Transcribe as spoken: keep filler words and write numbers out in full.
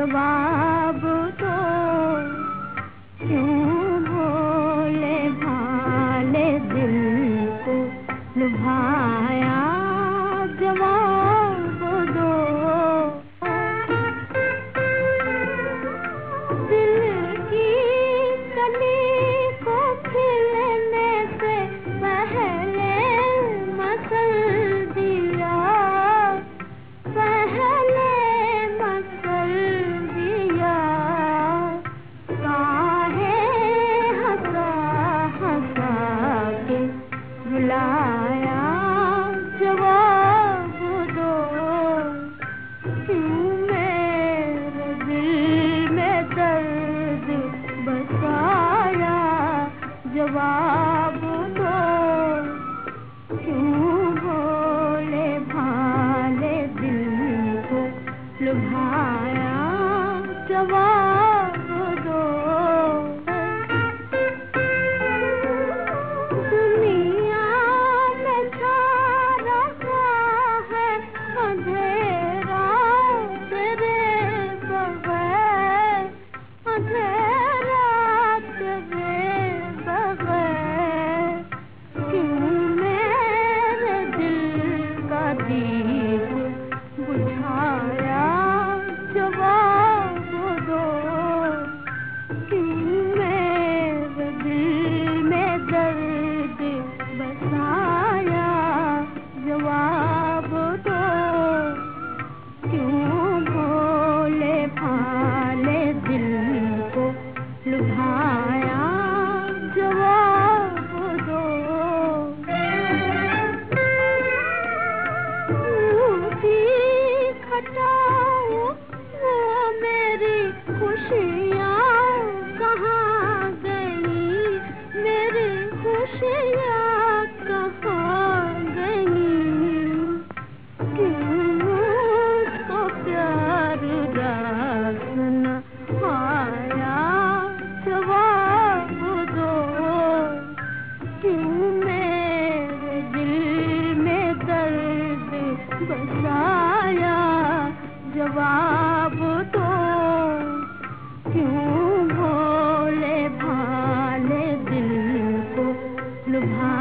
जवाब दो, क्यों भोले भाले दिल को लुभाया, जवाब दो। दिल की कली को खिलने से पहले मसल दिया, पहले मसल दिया। काहे हंसा हंसा के रुलाया, जवाब दो। क्यों मेरे दिल में दर्द बसाया, जवाब दो। क्यों भोले भाले दिल को लुभाया, जवाब दो। दुनिया में छा रहा है अंधेरा तेरे बगैर, अंधेरा तेरे बगैर। क्यों मेरे दिल का दीप बुझाया, जवाब दो। क्यों मेरे दिल में दर्द बसाया, जवाब दो। क्यों भोले भाले दिल को लुभाया, जवाब दो। ऊँची खटाओ वो मेरी खुशियाँ कहाँ गई, मेरी खुशियाँ कहाँ गई। क्यों मुझको प्यार रास न आया, जवाब दो। क्यों मेरे दिल में दर्द बसाया, जवाब दो। क्यों भोले भाले दिल को लुभा